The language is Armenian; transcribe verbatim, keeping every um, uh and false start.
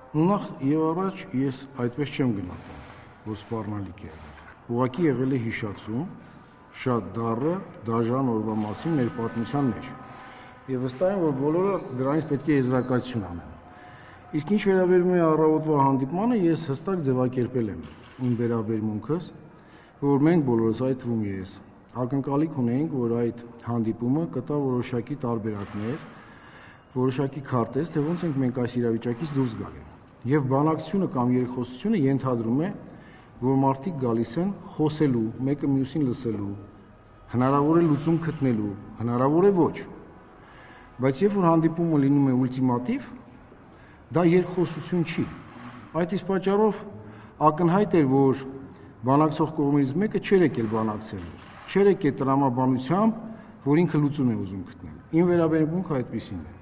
Նախ եւ առաջ ես այդպես չեմ գնահատում, որ սպառնալիք է եղել։ Ուղղակի եղել է հիշացում շատ դառը դաժան օրվա մասին մեր պատմության մեջ։ Եվ վստահ եմ, որ բոլորը դրանից պետք է եզրակացություն անեն։ Իսկ ինչ վերաբերում է առավոտվա հանդիպմանը, ես հստակ ձևակերպել եմ իմ վերաբերմունքս, որ մենք բոլորս, այդ թվում ես, ակնկալիք ունենք, որ այդ հանդիպումը կտա որոշակի տարբերակներ, որոշակի քարտեզ, թե ոնց ենք մենք այս իրավիճակից դուրս գալու։ Եվ բանակցությունը կամ երկխոսությունը ենթադրում է, որ մարդիկ գալիս են խոսելու, մեկը մյուսին լսելու, հնարավոր է լուծում գտնելու, հնարավոր է ոչ։ Բայց երբ որ հանդիպումը լինում է ուլտիմատիվ, դա երկխոսություն չի։ Այդ իսկ պատճառով ակնհայտ էր, որ բանակցող կողմից մեկը չէր եկել բանակցելու, չէր եկել տրամաբանությամբ, որ ինքը լուծում է ուզում գտնել։ Իմ վերաբերմունքը այդպիսին է։